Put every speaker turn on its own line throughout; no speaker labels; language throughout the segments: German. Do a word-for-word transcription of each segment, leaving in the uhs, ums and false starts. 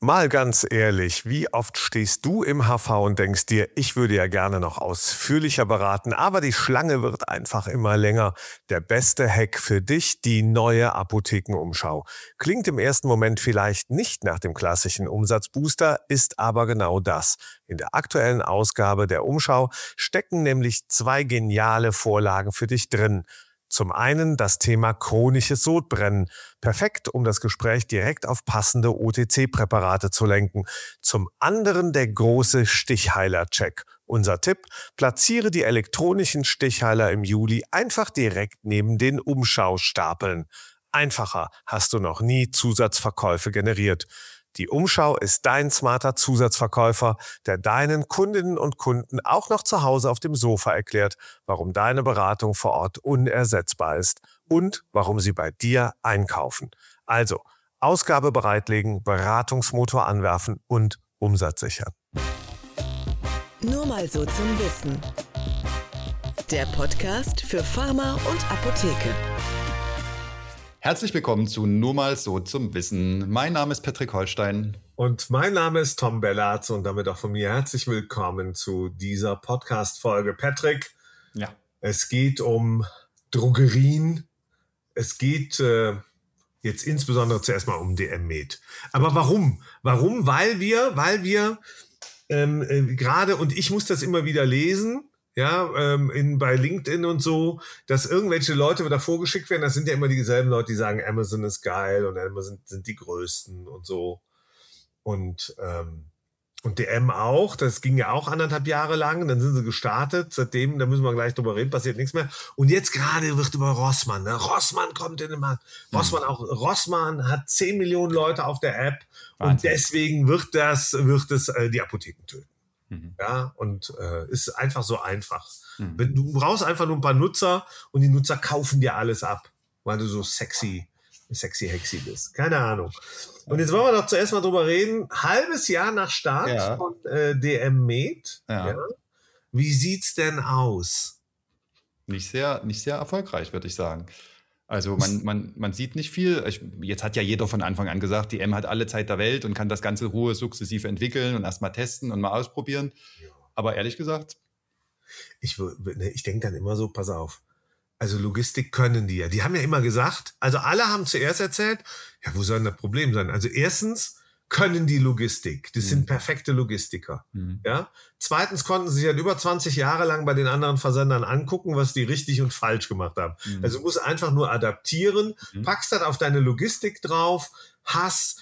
Mal ganz ehrlich, wie oft stehst du im H V und denkst dir, ich würde ja gerne noch ausführlicher beraten, aber die Schlange wird einfach immer länger. Der beste Hack für dich, die neue Apothekenumschau. Klingt im ersten Moment vielleicht nicht nach dem klassischen Umsatzbooster, ist aber genau das. In der aktuellen Ausgabe der Umschau stecken nämlich zwei geniale Vorlagen für dich drin. Zum einen das Thema chronisches Sodbrennen. Perfekt, um das Gespräch direkt auf passende O T C-Präparate zu lenken. Zum anderen der große Stichheiler-Check. Unser Tipp: Platziere die elektronischen Stichheiler im Juli einfach direkt neben den Umschaustapeln. Einfacher hast du noch nie Zusatzverkäufe generiert. Die Umschau ist dein smarter Zusatzverkäufer, der deinen Kundinnen und Kunden auch noch zu Hause auf dem Sofa erklärt, warum deine Beratung vor Ort unersetzbar ist und warum sie bei dir einkaufen. Also, Ausgabe bereitlegen, Beratungsmotor anwerfen und Umsatz sichern.
Nur mal so zum Wissen. Der Podcast für Pharma und Apotheke.
Herzlich willkommen zu Nur mal so zum Wissen. Mein Name ist Patrick Holstein.
Und mein Name ist Tom Bellatz und damit auch von mir herzlich willkommen zu dieser Podcast-Folge. Patrick,
ja.
Es geht um Drogerien. Es geht äh, jetzt insbesondere zuerst mal um D M Med. Aber warum? Warum? Weil wir, weil wir ähm, äh, gerade, und ich muss das immer wieder lesen, ja, ähm, in, bei LinkedIn und so, dass irgendwelche Leute da vorgeschickt werden. Das sind ja immer dieselben Leute, die sagen, Amazon ist geil und Amazon sind die Größten und so. Und, ähm, und D M auch, das ging ja auch anderthalb Jahre lang. Dann sind sie gestartet. Seitdem, da müssen wir gleich drüber reden, passiert nichts mehr. Und jetzt gerade wird über Rossmann, ne? Rossmann kommt in den Markt. Rossmann auch, Rossmann hat zehn Millionen Leute auf der App. Wahnsinn. Und deswegen wird das, wird es äh, die Apotheken töten. Mhm. Ja, und äh, ist einfach so einfach. Mhm. Du brauchst einfach nur ein paar Nutzer und die Nutzer kaufen dir alles ab, weil du so sexy, sexy hexy bist. Keine Ahnung. Und jetzt wollen wir doch zuerst mal drüber reden. Halbes Jahr nach Start ja. von äh, D M Med. Ja. Ja. Wie sieht's denn aus?
Nicht sehr, nicht sehr erfolgreich, würde ich sagen. Also man, man, man sieht nicht viel. Ich, jetzt hat ja jeder von Anfang an gesagt, D M hat alle Zeit der Welt und kann das ganze Ruhe sukzessive entwickeln und erstmal testen und mal ausprobieren. Ja. Aber ehrlich gesagt...
Ich, ich denke dann immer so, pass auf, also Logistik können die ja. Die haben ja immer gesagt, also alle haben zuerst erzählt, ja, wo soll denn das Problem sein? Also erstens können die Logistik. Das mhm. sind perfekte Logistiker. Mhm. Ja. Zweitens konnten sie sich halt über zwanzig Jahre lang bei den anderen Versendern angucken, was die richtig und falsch gemacht haben. Mhm. Also du musst einfach nur adaptieren, mhm. packst das auf deine Logistik drauf, hast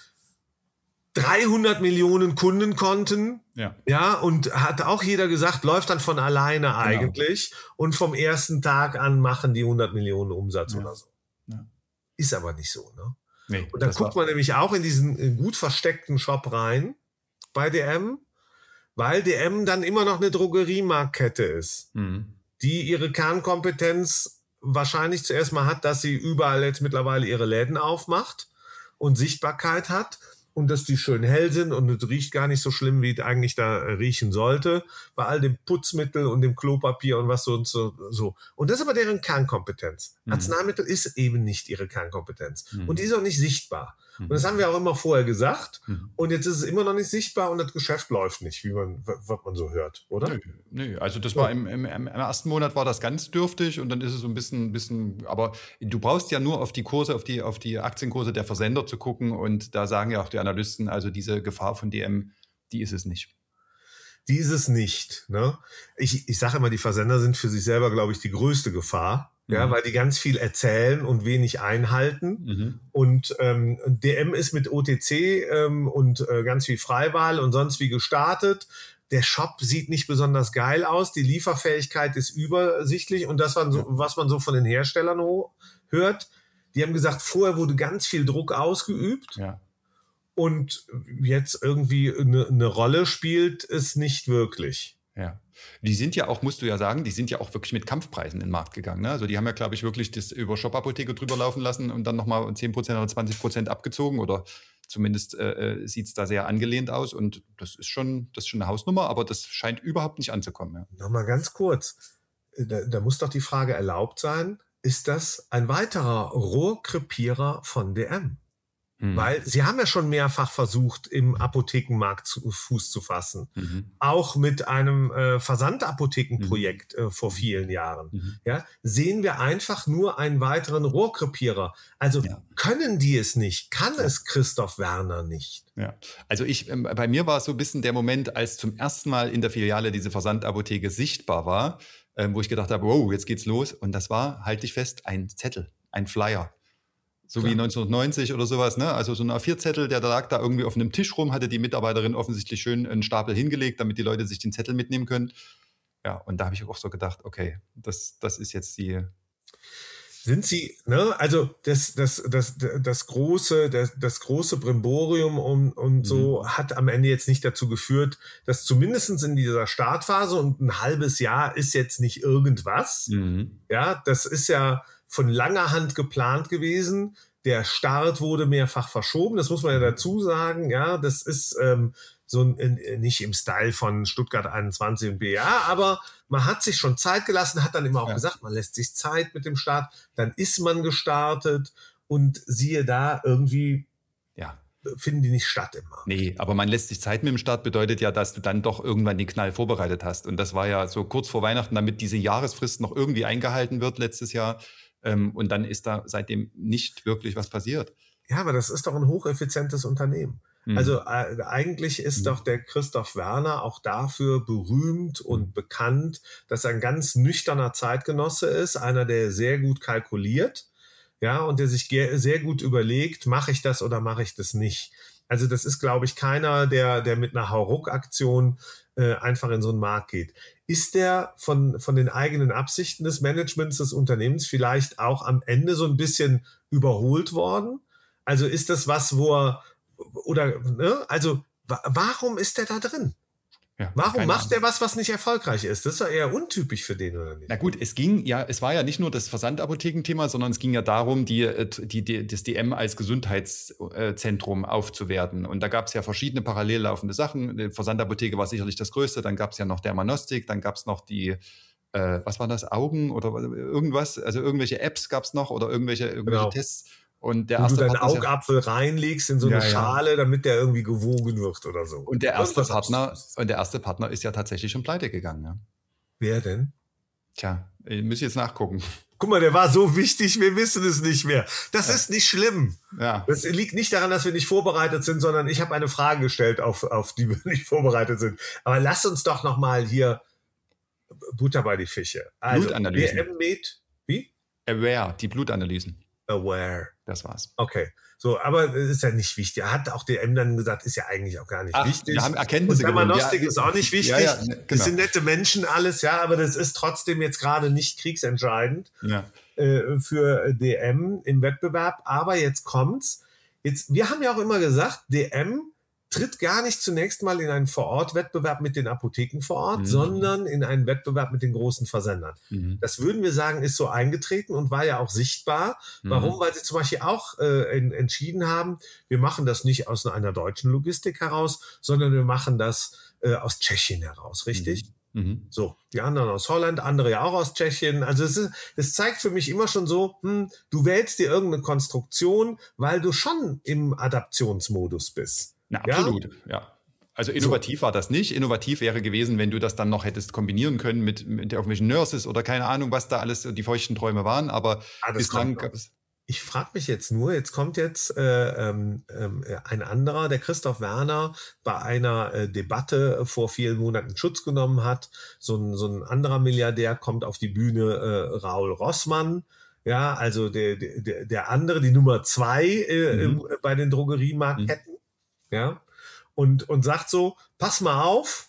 dreihundert Millionen Kundenkonten, ja. ja, und hat auch jeder gesagt, läuft dann von alleine genau. eigentlich und vom ersten Tag an machen die hundert Millionen Umsatz ja. oder so. Ja. Ist aber nicht so, ne? Nee, und dann guckt man nämlich auch in diesen gut versteckten Shop rein bei D M, weil D M dann immer noch eine Drogeriemarktkette ist, mhm. die ihre Kernkompetenz wahrscheinlich zuerst mal hat, dass sie überall jetzt mittlerweile ihre Läden aufmacht und Sichtbarkeit hat und dass die schön hell sind und es riecht gar nicht so schlimm, wie es eigentlich da riechen sollte, bei all dem Putzmittel und dem Klopapier und was so und so. so. Und das ist aber deren Kernkompetenz. Mhm. Arzneimittel ist eben nicht ihre Kernkompetenz. Mhm. Und die ist auch nicht sichtbar. Mhm. Und das haben wir auch immer vorher gesagt. Mhm. Und jetzt ist es immer noch nicht sichtbar und das Geschäft läuft nicht, wie man, was man so hört, oder?
Nö, nö. Also das war im, im, im ersten Monat war das ganz dürftig und dann ist es so ein bisschen, bisschen, aber du brauchst ja nur auf die Kurse, auf die, auf die Aktienkurse der Versender zu gucken und da sagen ja auch die Analysten, also diese Gefahr von D M, die ist es nicht.
Die ist es nicht. Ne? Ich, ich sage immer, die Versender sind für sich selber, glaube ich, die größte Gefahr. Ja, mhm. weil die ganz viel erzählen und wenig einhalten. Mhm. Und ähm, D M ist mit O T C ähm, und äh, ganz viel Freiwahl und sonst wie gestartet. Der Shop sieht nicht besonders geil aus. Die Lieferfähigkeit ist übersichtlich. Und das, war so, was man so von den Herstellern hört, die haben gesagt, vorher wurde ganz viel Druck ausgeübt. Ja. Und jetzt irgendwie eine, eine Rolle spielt es nicht wirklich.
Ja. Die sind ja auch, musst du ja sagen, die sind ja auch wirklich mit Kampfpreisen in den Markt gegangen. Ne? Also die haben ja, glaube ich, wirklich das über Shop-Apotheke drüber laufen lassen und dann nochmal zehn Prozent oder zwanzig Prozent abgezogen oder zumindest äh, sieht es da sehr angelehnt aus und das ist schon, das ist schon eine Hausnummer, aber das scheint überhaupt nicht anzukommen. Ja.
Nochmal ganz kurz, da, da muss doch die Frage erlaubt sein, ist das ein weiterer Rohrkrepierer von D M? Mhm. Weil sie haben ja schon mehrfach versucht, im Apothekenmarkt zu, Fuß zu fassen. Mhm. Auch mit einem äh, Versandapothekenprojekt mhm. äh, vor vielen Jahren. Mhm. Ja, sehen wir einfach nur einen weiteren Rohrkrepierer. Also ja. können die es nicht? Kann ja. es Christoph Werner nicht?
Ja, also ich, ähm, bei mir war es so ein bisschen der Moment, als zum ersten Mal in der Filiale diese Versandapotheke sichtbar war, ähm, wo ich gedacht habe, wow, jetzt geht's los. Und das war, halte ich fest, ein Zettel, ein Flyer. So Klar. wie neunzehnhundertneunzig oder sowas, ne? Also so ein A vier Zettel, der da lag da irgendwie auf einem Tisch rum, hatte die Mitarbeiterin offensichtlich schön einen Stapel hingelegt, damit die Leute sich den Zettel mitnehmen können. Ja, und da habe ich auch so gedacht, okay, das, das ist jetzt die...
Sind Sie, ne, also das, das, das, das große, das, das große Brimborium und, und mhm. so hat am Ende jetzt nicht dazu geführt, dass zumindest in dieser Startphase und ein halbes Jahr ist jetzt nicht irgendwas. Mhm. Ja, das ist ja von langer Hand geplant gewesen. Der Start wurde mehrfach verschoben, das muss man ja dazu sagen. Ja, das ist ähm, so ein, nicht im Style von Stuttgart einundzwanzig und B A, aber man hat sich schon Zeit gelassen, hat dann immer auch ja. gesagt, man lässt sich Zeit mit dem Start. Dann ist man gestartet und siehe da, irgendwie
ja.
finden die nicht statt immer.
Nee, aber man lässt sich Zeit mit dem Start bedeutet ja, dass du dann doch irgendwann den Knall vorbereitet hast. Und das war ja so kurz vor Weihnachten, damit diese Jahresfrist noch irgendwie eingehalten wird letztes Jahr. Und dann ist da seitdem nicht wirklich was passiert.
Ja, aber das ist doch ein hocheffizientes Unternehmen. Mhm. Also äh, eigentlich ist mhm. doch der Christoph Werner auch dafür berühmt und mhm. bekannt, dass er ein ganz nüchterner Zeitgenosse ist, einer, der sehr gut kalkuliert, ja, und der sich ge- sehr gut überlegt, mache ich das oder mache ich das nicht. Also das ist, glaube ich, keiner, der, der mit einer Hauruck-Aktion äh, einfach in so einen Markt geht. Ist der von, von den eigenen Absichten des Managements des Unternehmens vielleicht auch am Ende so ein bisschen überholt worden? Also ist das was, wo er, oder, ne, also wa- warum ist der da drin?
Ja,
Warum macht er was, was nicht erfolgreich ist? Das ist ja eher untypisch für den, oder nicht?
Na gut, es ging ja, es war ja nicht nur das Versandapothekenthema, sondern es ging ja darum, die, die, die, das D M als Gesundheitszentrum aufzuwerten. Und da gab es ja verschiedene parallel laufende Sachen. Die Versandapotheke war sicherlich das Größte, dann gab es ja noch Dermanostik, dann gab es noch die, äh, was war das, Augen oder irgendwas, also irgendwelche Apps gab es noch oder irgendwelche, irgendwelche
Genau.
Tests. Und der
Wo
erste
du deinen
Partner ist ja-
Augapfel reinlegst in so eine
Ja, ja.
Schale, damit der irgendwie gewogen wird oder so.
Und der erste
Irgendwas
Partner,
Abstruses.
und der erste Partner ist ja tatsächlich schon pleite gegangen. Ja.
Wer denn?
Tja, ich muss jetzt nachgucken.
Guck mal, der war so wichtig, wir wissen es nicht mehr. Das
Ja.
ist nicht schlimm.
Ja.
Das liegt nicht daran, dass wir nicht vorbereitet sind, sondern ich habe eine Frage gestellt, auf, auf die wir nicht vorbereitet sind. Aber lass uns doch noch mal hier Butter bei die Fische. Also,
Blutanalysen.
D M Med, wie?
Aware, die Blutanalysen.
Aware.
Das war's.
Okay. So, aber das ist ja nicht wichtig. Er hat auch D M dann gesagt, ist ja eigentlich auch gar nicht
Ach,
wichtig.
wir haben Erkenntnisse
Und Dermanostik
gewonnen. Ja,
ist auch nicht wichtig.
Ja, ja, ne,
Das
genau.
sind nette Menschen alles, ja, aber das ist trotzdem jetzt gerade nicht kriegsentscheidend
Ja.
äh, für D M im Wettbewerb. Aber jetzt kommt's. Jetzt, wir haben ja auch immer gesagt, D M tritt gar nicht zunächst mal in einen Vor-Ort-Wettbewerb mit den Apotheken vor Ort,
Mhm.
sondern in einen Wettbewerb mit den großen Versendern.
Mhm.
Das würden wir sagen, ist so eingetreten und war ja auch sichtbar.
Mhm.
Warum? Weil sie zum Beispiel auch äh, en- entschieden haben, wir machen das nicht aus einer deutschen Logistik heraus, sondern wir machen das äh, aus Tschechien heraus, richtig?
Mhm.
So, die anderen aus Holland, andere ja auch aus Tschechien. Also es, ist, es zeigt für mich immer schon so, hm, du wählst dir irgendeine Konstruktion, weil du schon im Adaptionsmodus bist.
Na,
Ja?
absolut, ja. Also innovativ war das nicht. Innovativ wäre gewesen, wenn du das dann noch hättest kombinieren können mit, mit irgendwelchen Nurses oder keine Ahnung, was da alles die feuchten Träume waren. Aber
Ah, das
bislang
kommt noch.
gab es.
Ich frage mich jetzt nur, jetzt kommt jetzt äh, ähm, ähm, ein anderer, der Christoph Werner bei einer äh, Debatte vor vielen Monaten Schutz genommen hat. So ein, so ein anderer Milliardär kommt auf die Bühne, äh, Raoul Rossmann. Ja, also der, der, der andere, die Nummer zwei äh,
Mhm.
im, bei den Drogeriemarktketten. Ja, und, und sagt so, pass mal auf,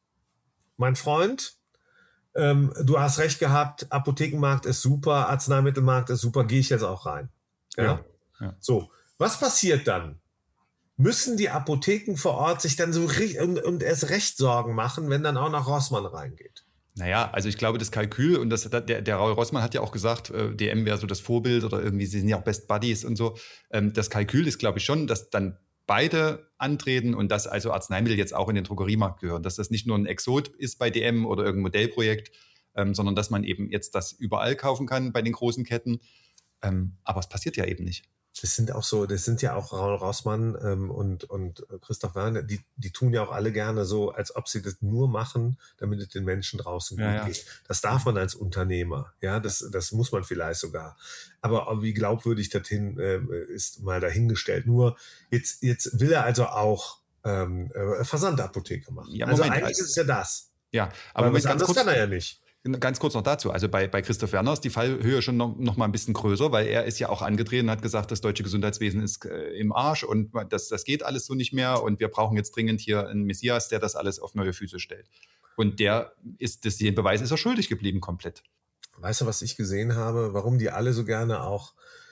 mein Freund, ähm, du hast recht gehabt, Apothekenmarkt ist super, Arzneimittelmarkt ist super, gehe ich jetzt auch rein. Ja?
Ja, ja.
So, was passiert dann? Müssen die Apotheken vor Ort sich dann so ri- und, und erst recht Sorgen machen, wenn dann auch noch Rossmann reingeht?
Naja, also ich glaube, das Kalkül, und das, der, der Raoul Rossmann hat ja auch gesagt, äh, D M wäre so das Vorbild oder irgendwie, sie sind ja auch Best Buddies und so. Ähm, das Kalkül ist, glaube ich, schon, dass dann beide antreten und dass also Arzneimittel jetzt auch in den Drogeriemarkt gehören. Dass das nicht nur ein Exot ist bei D M oder irgendein Modellprojekt, ähm, sondern dass man eben jetzt das überall kaufen kann bei den großen Ketten. Ähm, aber es passiert ja eben nicht.
Das sind auch so, das sind ja auch Raul Rossmann ähm, und, und Christoph Werner, die, die tun ja auch alle gerne so, als ob sie das nur machen, damit es den Menschen draußen
Ja,
gut
ja.
geht. Das darf man als Unternehmer, ja, das, das muss man vielleicht sogar. Aber wie glaubwürdig das hin, äh, ist mal dahingestellt. Nur jetzt, jetzt will er also auch ähm, äh, Versandapotheke machen.
Ja,
also
Moment,
eigentlich
also-
ist es ja das.
Ja, aber
Aber was
Moment, ganz
anderes
kurz,
kann er ja nicht.
ganz kurz noch dazu. Also bei, bei Christoph Werner ist die Fallhöhe schon noch, noch mal ein bisschen größer, weil er ist ja auch angetreten und hat gesagt, das deutsche Gesundheitswesen ist äh, im Arsch und das, das geht alles so nicht mehr und wir brauchen jetzt dringend hier einen Messias, der das alles auf neue Füße stellt. Und der ist, das, den Beweis ist er schuldig geblieben komplett.
Weißt du, was ich gesehen habe? Warum die alle so gerne auch,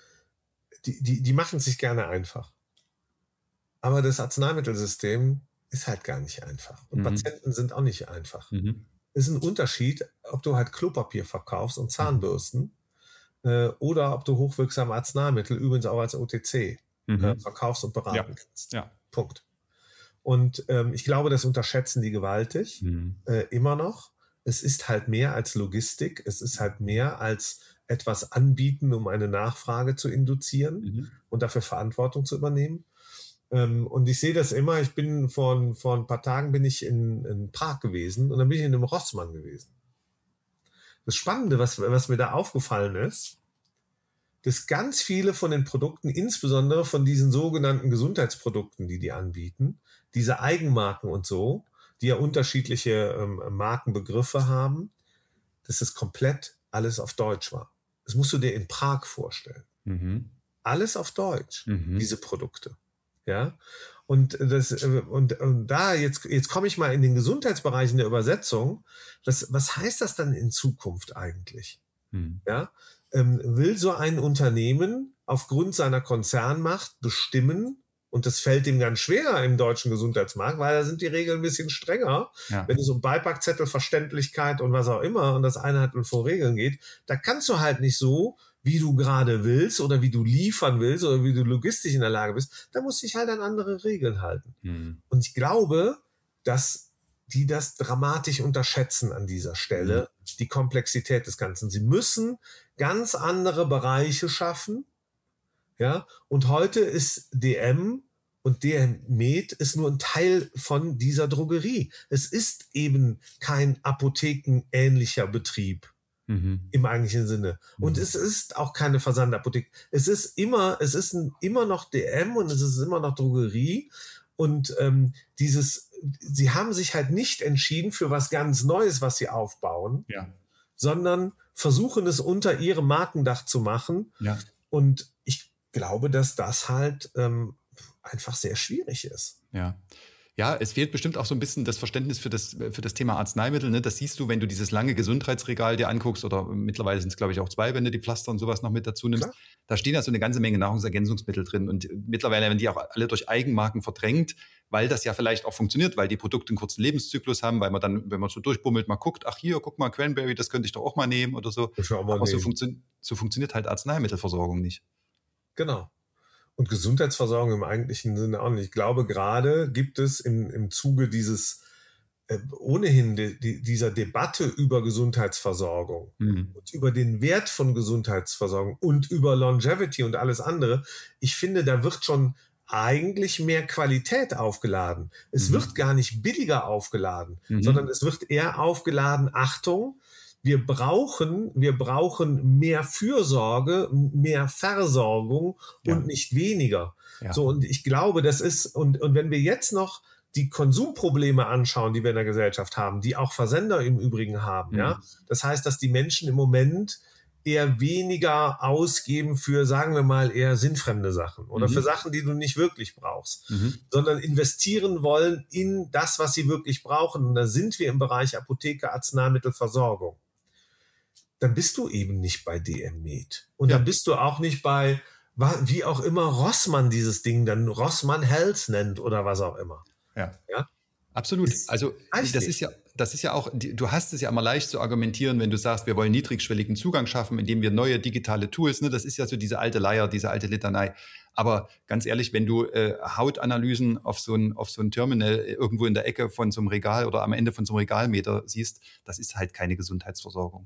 die, die, die machen es sich gerne einfach. Aber das Arzneimittelsystem ist halt gar nicht einfach. Und
Mhm.
Patienten sind auch nicht einfach.
Mhm.
Es ist ein Unterschied, ob du halt Klopapier verkaufst und Zahnbürsten äh, oder ob du hochwirksame Arzneimittel, übrigens auch als O T C,
Mhm.
äh, verkaufst und beraten
Ja.
kannst.
Ja.
Punkt. Und ähm, ich glaube, das unterschätzen die gewaltig,
Mhm.
äh, immer noch. Es ist halt mehr als Logistik. Es ist halt mehr als etwas anbieten, um eine Nachfrage zu induzieren
Mhm.
und dafür Verantwortung zu übernehmen. Ähm, und ich sehe das immer, ich bin vor, vor ein paar Tagen bin ich in, in Prag gewesen und dann bin ich in einem Rossmann gewesen. Das Spannende, was, was mir da aufgefallen ist, dass ganz viele von den Produkten, insbesondere von diesen sogenannten Gesundheitsprodukten, die die anbieten, diese Eigenmarken und so, die ja unterschiedliche ähm, Markenbegriffe haben, dass es komplett alles auf Deutsch war. Das musst du dir in Prag vorstellen.
Mhm.
Alles auf Deutsch,
Mhm.
diese Produkte. Ja, und das, und, und da, jetzt, jetzt komme ich mal in den Gesundheitsbereich in der Übersetzung. Das, was heißt das dann in Zukunft eigentlich?
Mhm.
Ja, ähm, will so ein Unternehmen aufgrund seiner Konzernmacht bestimmen, und das fällt ihm ganz schwer im deutschen Gesundheitsmarkt, weil da sind die Regeln ein bisschen strenger.
Ja.
Wenn es um Beipackzettel, Verständlichkeit und was auch immer und das Einhalten von Regeln geht, da kannst du halt nicht so, wie du gerade willst oder wie du liefern willst oder wie du logistisch in der Lage bist, da musst du dich halt an andere Regeln halten.
Mhm.
Und ich glaube, dass die das dramatisch unterschätzen an dieser Stelle, mhm. die Komplexität des Ganzen. Sie müssen ganz andere Bereiche schaffen. Ja, und heute ist D M und D M Med ist nur ein Teil von dieser Drogerie. Es ist eben kein apothekenähnlicher Betrieb.
Mhm.
Im eigentlichen Sinne. Und
Mhm.
es ist auch keine Versandapotheke. Es ist immer, es ist ein, immer noch D M und es ist immer noch Drogerie. Und ähm, dieses, sie haben sich halt nicht entschieden für was ganz Neues, was sie aufbauen,
Ja.
sondern versuchen es unter ihrem Markendach zu machen.
Ja.
Und ich glaube, dass das halt ähm, einfach sehr schwierig ist.
Ja. Ja, es fehlt bestimmt auch so ein bisschen das Verständnis für das, für das Thema Arzneimittel. Ne? Das siehst du, wenn du dieses lange Gesundheitsregal dir anguckst, oder mittlerweile sind es, glaube ich, auch zwei, wenn du die Pflaster und sowas noch mit dazu nimmst.
Klar.
Da stehen ja so eine ganze Menge Nahrungsergänzungsmittel drin. Und mittlerweile werden die auch alle durch Eigenmarken verdrängt, weil das ja vielleicht auch funktioniert, weil die Produkte einen kurzen Lebenszyklus haben, weil man dann, wenn man so durchbummelt, mal guckt, ach hier, guck mal, Cranberry, das könnte ich doch auch mal nehmen oder so.
Das auch mal
Aber so,
nehmen.
funktio- so funktioniert halt Arzneimittelversorgung nicht.
Genau. Und Gesundheitsversorgung im eigentlichen Sinne auch nicht. Ich glaube, gerade gibt es im, im Zuge dieses äh, ohnehin de, de, dieser Debatte über Gesundheitsversorgung
Mhm.
und über den Wert von Gesundheitsversorgung und über Longevity und alles andere, ich finde, da wird schon eigentlich mehr Qualität aufgeladen. Es
Mhm.
wird gar nicht billiger aufgeladen,
Mhm.
sondern es wird eher aufgeladen, Achtung, wir brauchen, wir brauchen mehr Fürsorge, mehr Versorgung
Ja.
und nicht weniger.
Ja.
So, und ich glaube, das ist, und, und wenn wir jetzt noch die Konsumprobleme anschauen, die wir in der Gesellschaft haben, die auch Versender im Übrigen haben,
Mhm.
ja. Das heißt, dass die Menschen im Moment eher weniger ausgeben für, sagen wir mal, eher sinnfremde Sachen oder
Mhm.
für Sachen, die du nicht wirklich brauchst,
Mhm.
sondern investieren wollen in das, was sie wirklich brauchen. Und da sind wir im Bereich Apotheke, Arzneimittelversorgung. Dann bist du eben nicht bei D M Med. Und
Ja.
dann bist du auch nicht bei, wa- wie auch immer Rossmann dieses Ding dann Rossmann Health nennt oder was auch immer.
Ja.
Ja?
Absolut.
Ist
Also
reicht
das
nicht.
ist ja, das ist ja auch, die- du hast es ja immer leicht zu argumentieren, wenn du sagst, wir wollen niedrigschwelligen Zugang schaffen, indem wir neue digitale Tools, ne, das ist ja so diese alte Leier, diese alte Litanei. Aber ganz ehrlich, wenn du äh, Hautanalysen auf so ein, auf so ein Terminal irgendwo in der Ecke von so einem Regal oder am Ende von so einem Regalmeter siehst, das ist halt keine Gesundheitsversorgung.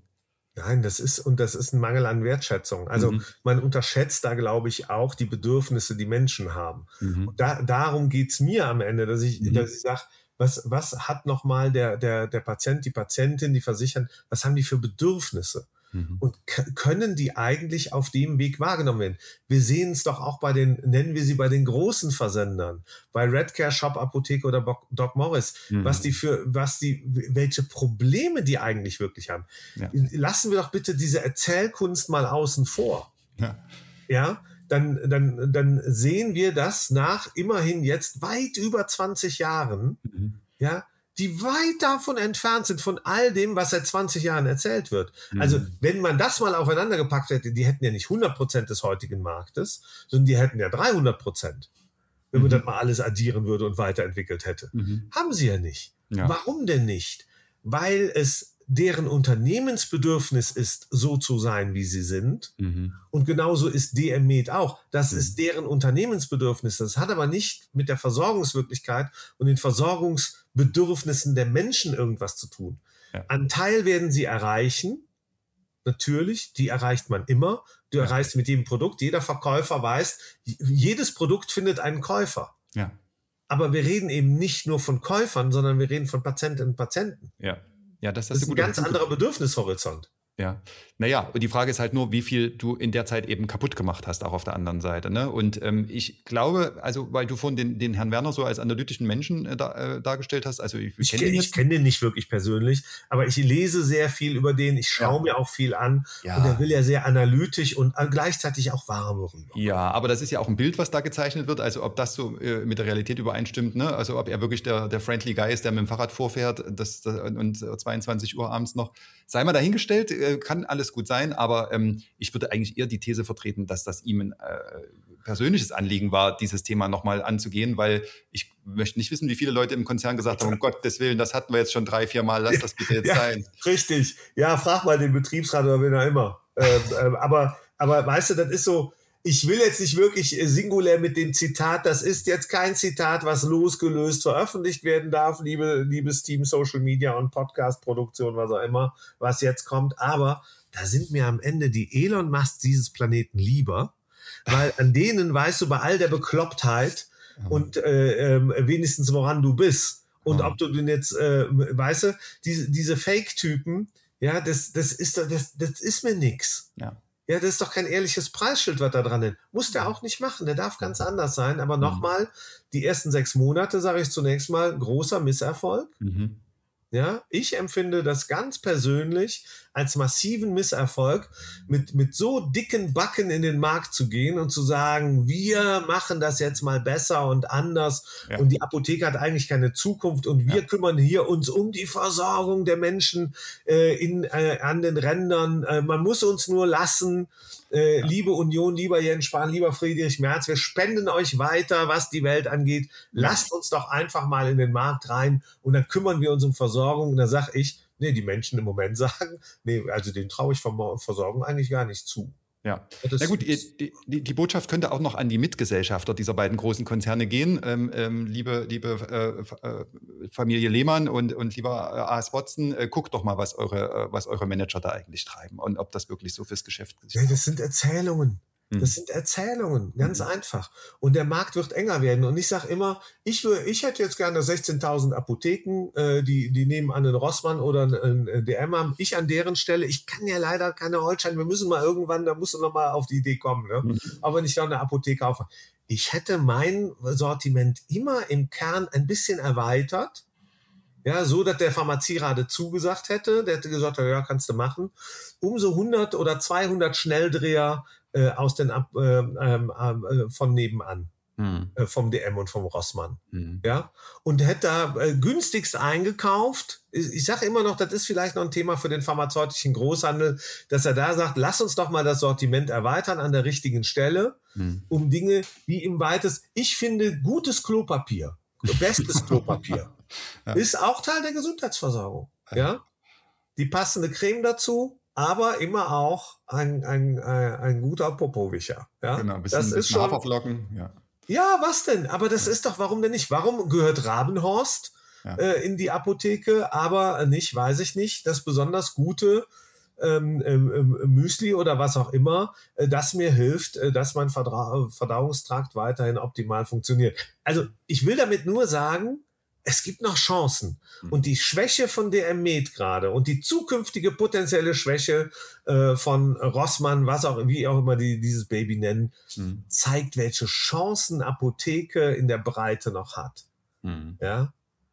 Nein, das ist, und das ist ein Mangel an Wertschätzung. Also
Mhm.
man unterschätzt da, glaube ich, auch die Bedürfnisse, die Menschen haben.
Mhm.
Und da, darum geht's mir am Ende, dass ich,
Mhm.
dass ich sage, was, was hat nochmal der, der, der Patient, die Patientin, die Versichern, was haben die für Bedürfnisse?
Mhm.
Und k- können die eigentlich auf dem Weg wahrgenommen werden? Wir sehen es doch auch bei den, nennen wir sie bei den großen Versendern, bei Redcare, Shop Apotheke oder Bo- Doc Morris,
Mhm.
was die für, was die, welche Probleme die eigentlich wirklich haben.
Ja.
Lassen wir doch bitte diese Erzählkunst mal außen vor.
Ja.
Ja, dann, dann, dann sehen wir das nach immerhin jetzt weit über zwanzig Jahren,
Mhm.
ja, die weit davon entfernt sind von all dem, was seit zwanzig Jahren erzählt wird.
Mhm.
Also wenn man das mal aufeinander gepackt hätte, die hätten ja nicht hundert Prozent des heutigen Marktes, sondern die hätten ja dreihundert Prozent, wenn man
Mhm.
das mal alles addieren würde und weiterentwickelt hätte.
Mhm.
Haben sie ja nicht.
Ja.
Warum denn nicht? Weil es deren Unternehmensbedürfnis ist, so zu sein, wie sie sind.
Mhm.
Und genauso ist D M Med auch. Das
Mhm.
ist deren Unternehmensbedürfnis. Das hat aber nicht mit der Versorgungswirklichkeit und den Versorgungsbedürfnissen der Menschen irgendwas zu tun.
Ja.
Einen Teil werden sie erreichen. Natürlich, die erreicht man immer. Du
Ja.
erreichst mit jedem Produkt. Jeder Verkäufer weiß, jedes Produkt findet einen Käufer.
Ja.
Aber wir reden eben nicht nur von Käufern, sondern wir reden von Patientinnen und Patienten.
Ja. Ja, das,
Das ist
eine
ein
gute
ganz
Punkte.
anderer Bedürfnishorizont.
Ja, naja, und die Frage ist halt nur, wie viel du in der Zeit eben kaputt gemacht hast, auch auf der anderen Seite. Ne? Und ähm, ich glaube, also weil du vorhin den, den Herrn Werner so als analytischen Menschen äh, da, äh, dargestellt hast, also ich,
Ich
kenn
kenne
ihn
ich kenn den nicht wirklich persönlich, aber ich lese sehr viel über den, ich schaue
Ja.
mir auch viel an
Ja.
und er will ja sehr analytisch und gleichzeitig auch warm rüber.
Ja, aber das ist ja auch ein Bild, was da gezeichnet wird. Also ob das so äh, mit der Realität übereinstimmt, ne? Also ob er wirklich der, der friendly Guy ist, der mit dem Fahrrad vorfährt das, das, und zweiundzwanzig Uhr abends noch. Sei mal dahingestellt, äh, kann alles gut sein, aber ähm, ich würde eigentlich eher die These vertreten, dass das ihm ein äh, persönliches Anliegen war, dieses Thema nochmal anzugehen, weil ich möchte nicht wissen, wie viele Leute im Konzern gesagt haben, um Gottes Willen, das hatten wir jetzt schon drei, vier Mal, lass das bitte jetzt
Ja.
sein.
Richtig. Ja, frag mal den Betriebsrat oder wen auch immer. ähm, ähm, aber, aber weißt du, das ist so, ich will jetzt nicht wirklich äh, singulär mit dem Zitat, das ist jetzt kein Zitat, was losgelöst veröffentlicht werden darf, liebe, liebes Team Social Media und Podcast-Produktion, was auch immer, was jetzt kommt. Aber da sind mir am Ende die Elon Musk dieses Planeten lieber, weil an denen weißt du bei all der Beklopptheit und äh, ähm, wenigstens woran du bist. Und
Ja.
ob du denn jetzt, äh, weißt du, diese, diese Fake-Typen, ja, das, das, ist, doch- das, das ist mir nix.
Ja.
Ja, das ist doch kein ehrliches Preisschild, was da dran ist. Muss der auch nicht machen, der darf ganz anders sein. Aber
Mhm.
nochmal, die ersten sechs Monate, sage ich zunächst mal, großer Misserfolg.
Mhm.
Ja, ich empfinde das ganz persönlich als massiven Misserfolg, mit, mit so dicken Backen in den Markt zu gehen und zu sagen, wir machen das jetzt mal besser und anders
Ja.
und die Apotheke hat eigentlich keine Zukunft und wir
Ja.
kümmern hier uns um die Versorgung der Menschen äh, in, äh, an den Rändern. Äh, man muss uns nur lassen, äh, liebe Union, lieber Jens Spahn, lieber Friedrich Merz, wir spenden euch weiter, was die Welt angeht. Lasst uns doch einfach mal in den Markt rein und dann kümmern wir uns um Versorgung. Und da sage ich, nee, die Menschen im Moment sagen, nee, also denen traue ich von Versorgung eigentlich gar nicht zu.
Ja,
Das
na gut,
ist-
die, die, die Botschaft könnte auch noch an die Mitgesellschafter dieser beiden großen Konzerne gehen. Ähm, ähm, liebe liebe äh, äh, Familie Lehmann und, und lieber äh, A S Watson, äh, guckt doch mal, was eure, äh, was eure Manager da eigentlich treiben und ob das wirklich so fürs Geschäft ist.
Ja, das sind Erzählungen.
Hm.
Das sind Erzählungen, ganz
Mhm.
einfach. Und der Markt wird enger werden. Und ich sage immer, ich, wür- ich hätte jetzt gerne sechzehntausend Apotheken, äh, die, die nebenan einen Rossmann oder einen, einen D M haben. Ich an deren Stelle, ich kann ja leider keine Holstein, wir müssen mal irgendwann, da musst du noch mal auf die Idee kommen. Ne?
Mhm.
Aber wenn ich da eine Apotheke aufmache. Ich hätte mein Sortiment immer im Kern ein bisschen erweitert. Ja, so, dass der Pharmazierat zugesagt hätte. Der hätte gesagt, ja, kannst du machen. Um so hundert oder zweihundert Schnelldreher äh, aus den Ab, äh, ähm, äh, von nebenan,
Hm.
äh, vom D M und vom Rossmann.
Hm.
Ja, und hätte da äh, günstigst eingekauft. Ich, ich sage immer noch, das ist vielleicht noch ein Thema für den pharmazeutischen Großhandel, dass er da sagt, lass uns doch mal das Sortiment erweitern an der richtigen Stelle,
Hm.
um Dinge wie im Weitest. Ich finde, gutes Klopapier, bestes Klopapier,
Ja.
ist auch Teil der Gesundheitsversorgung. Ja, die passende Creme dazu, aber immer auch ein, ein, ein, ein guter Popowischer. Ja,
Genau, ein bisschen,
das
ein
ist
bisschen
schon.
Haferflocken. Ja.
Ja, was denn? Aber das ist doch, warum denn nicht? Warum gehört Rabenhorst
Ja.
äh, in die Apotheke, aber nicht, weiß ich nicht, das besonders gute ähm, ähm, Müsli oder was auch immer, äh, das mir hilft, äh, dass mein Verdra- Verdauungstrakt weiterhin optimal funktioniert. Also ich will damit nur sagen, es gibt noch Chancen. Und die Schwäche von D M Med gerade und die zukünftige potenzielle Schwäche äh, von Rossmann, was auch, wie auch immer die dieses Baby nennen, mhm. zeigt, welche Chancen Apotheke in der Breite noch hat. Mhm. Ja.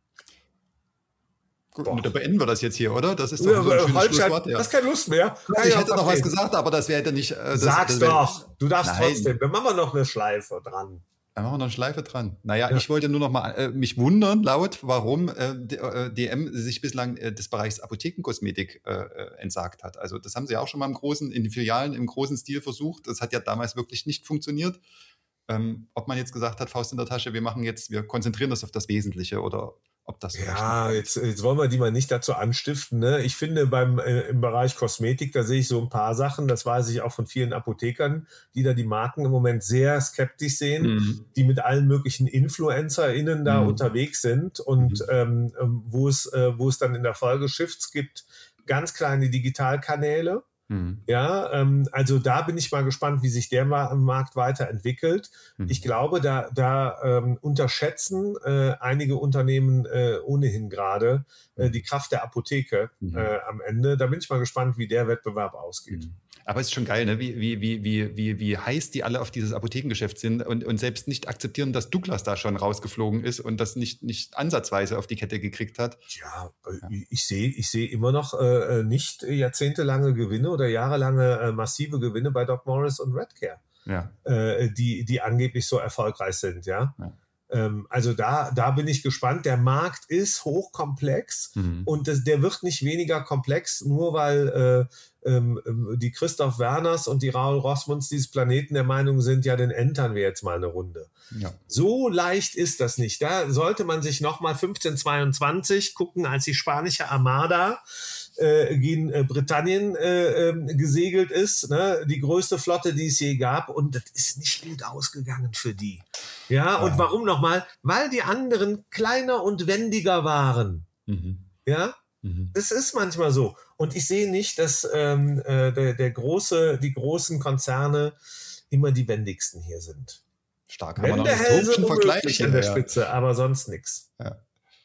Gut, da beenden wir das jetzt hier, oder? Das ist doch ja, so ein schönes
Holstein,
Schlusswort. Ja.
Du hast keine Lust mehr.
Kann ich hätte noch was gesagt, aber das wäre nicht... Äh, das,
Sag's
das
doch. Du darfst
Nein.
trotzdem. Dann machen wir noch eine Schleife dran.
Da machen wir noch eine Schleife dran. Naja, ja. ich wollte nur noch mal äh, mich wundern, laut, warum äh, D M sich bislang äh, des Bereichs Apothekenkosmetik äh, entsagt hat. Also das haben sie auch schon mal im großen, in den Filialen im großen Stil versucht. Das hat ja damals wirklich nicht funktioniert. Ähm, ob man jetzt gesagt hat, Faust in der Tasche, wir machen jetzt, wir konzentrieren das auf das Wesentliche oder ob das...
Ja, jetzt, jetzt wollen wir die mal nicht dazu anstiften. Ne? Ich finde beim äh, im Bereich Kosmetik, da sehe ich so ein paar Sachen, das weiß ich auch von vielen Apothekern, die da die Marken im Moment sehr skeptisch sehen, mhm. die mit allen möglichen InfluencerInnen da mhm. unterwegs sind und mhm. ähm, wo es äh, wo es dann in der Folge Shifts gibt, ganz kleine Digitalkanäle. Mhm. Ja, ähm, also da bin ich mal gespannt, wie sich der Ma- Markt weiterentwickelt. Mhm. Ich glaube, da, da ähm, unterschätzen äh, einige Unternehmen äh, ohnehin gerade äh, die Kraft der Apotheke mhm. äh, am Ende. Da bin ich mal gespannt, wie der Wettbewerb ausgeht.
Mhm. Aber es ist schon geil, ne? wie, wie, wie, wie, wie, wie heiß die alle auf dieses Apothekengeschäft sind und, und selbst nicht akzeptieren, dass Douglas da schon rausgeflogen ist und das nicht, nicht ansatzweise auf die Kette gekriegt hat.
Ja, ja. ich sehe ich sehe immer noch äh, nicht jahrzehntelange Gewinne oder jahrelange äh, massive Gewinne bei Doc Morris und Redcare,
ja.
äh, die, die angeblich so erfolgreich sind, ja. ja. Also da, da bin ich gespannt. Der Markt ist hochkomplex mhm. und das, der wird nicht weniger komplex, nur weil äh, ähm, die Christoph Werners und die Raoul Rossmanns dieses Planeten der Meinung sind, ja, dann entern wir jetzt mal eine Runde.
Ja.
So leicht ist das nicht. Da sollte man sich nochmal fünfzehnhundertzweiundzwanzig gucken, als die spanische Armada Äh, gegen äh, Britannien äh, äh, gesegelt ist, ne? Die größte Flotte, die es je gab, und das ist nicht gut ausgegangen für die. Ja, und ja. warum nochmal? Weil die anderen kleiner und wendiger waren.
Mhm.
Ja, mhm. Das ist manchmal so. Und ich sehe nicht, dass ähm, äh, der, der große, die großen Konzerne immer die wendigsten hier sind.
Stark.
Wendehälse womöglich an der ja. Spitze, aber sonst nichts.
Ja.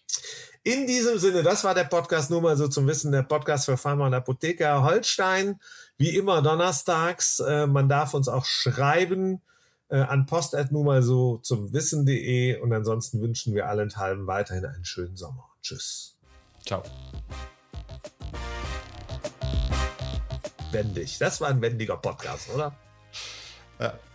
In diesem Sinne, das war der Podcast nur mal so zum Wissen, der Podcast für Pharma und Apotheker Holstein, wie immer donnerstags. Äh, man darf uns auch schreiben äh, an post at nur mal so zum wissen punkt de und ansonsten wünschen wir allenthalben weiterhin einen schönen Sommer. Tschüss.
Ciao.
Wendig. Das war ein wendiger Podcast, oder?
Ja.